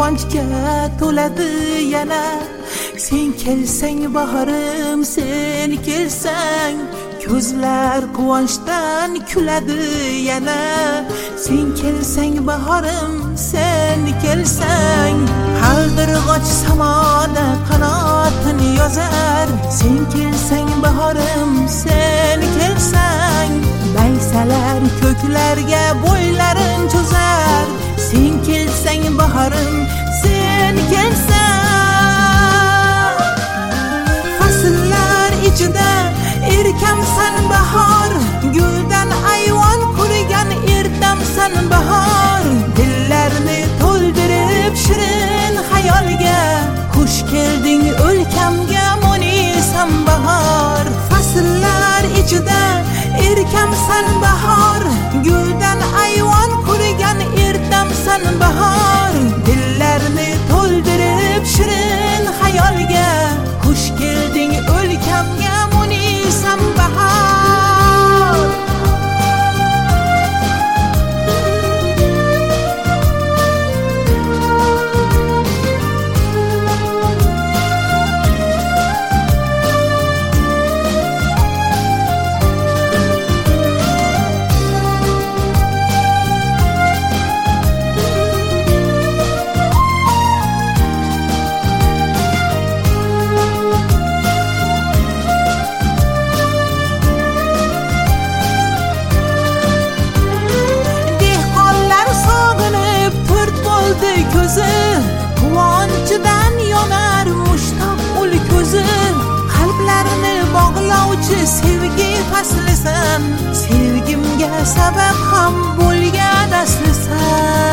quvonchga to'ladi yana. Sen kelsang bahorim, sen kelsang ko'zlar quvonchdan kuladi yana. Sen kelsang bahorim, sen kelsang qaldirg'och samoda qanotini yozar. Sen kelsang bahorim, sen kelsang baysalar ko'klarga bo'ylarin cho'zar. Sen kelsang bahorim, sen kelsang fasllar ichida erkamsan bahor. Guldan ayvon qurigan erdamsan bahor. Dillarni to'ldirib shirin xayolga, xush kelding o'lkamga mo'nisam bahor. Fasllar ichida erkamsan bahor. Guldan ayvon qurigan erdamsan bahor. Dillarni to'ldirib shirin xayolga, xush kelding o'lkamga mo'nisam bahor. Quvonchidan yonar mushtoq ul ko'zi. Qalblarni bog'lovchi sevgi faslisan. Sevgimga sabab ham bo'lgan aslisan.